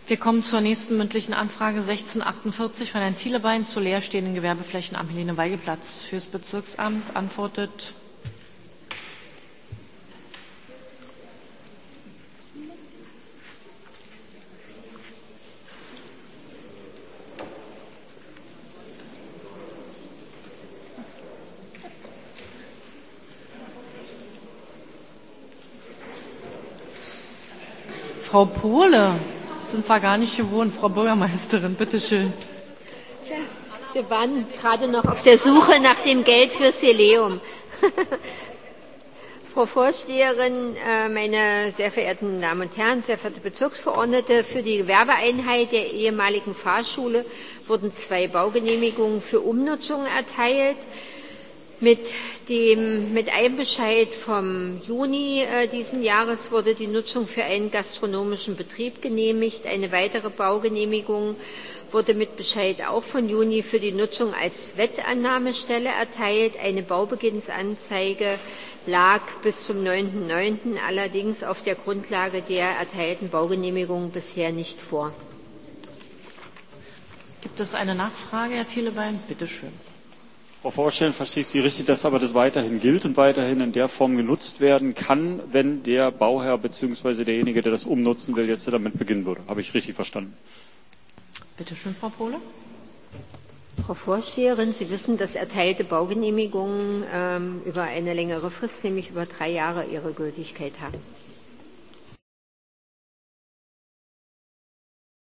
Wir kommen zur nächsten mündlichen Anfrage 1648 von Herrn Thielebein zu leerstehenden Gewerbeflächen am Helene-Weige-Platz. Fürs Bezirksamt antwortet Frau Pohle. Das sind wir gar nicht gewohnt. Frau Bürgermeisterin, bitteschön. Tja, wir waren gerade noch auf der Suche nach dem Geld fürs Jubiläum. Frau Vorsteherin, meine sehr verehrten Damen und Herren, sehr verehrte Bezirksverordnete, für die Gewerbeeinheit der ehemaligen Fahrschule wurden 2 Baugenehmigungen für Umnutzung erteilt. Mit einem Bescheid vom Juni diesen Jahres wurde die Nutzung für einen gastronomischen Betrieb genehmigt. Eine weitere Baugenehmigung wurde mit Bescheid auch von Juni für die Nutzung als Wettannahmestelle erteilt. Eine Baubeginnsanzeige lag bis zum 9.9. allerdings auf der Grundlage der erteilten Baugenehmigung bisher nicht vor. Gibt es eine Nachfrage, Herr Thielebein? Bitte schön. Frau Vorsteherin, verstehe ich Sie richtig, dass aber das weiterhin gilt und weiterhin in der Form genutzt werden kann, wenn der Bauherr bzw. derjenige, der das umnutzen will, jetzt damit beginnen würde? Habe ich richtig verstanden? Bitte schön, Frau Pohle. Frau Vorsteherin, Sie wissen, dass erteilte Baugenehmigungen über eine längere Frist, nämlich über 3 Jahre, ihre Gültigkeit haben.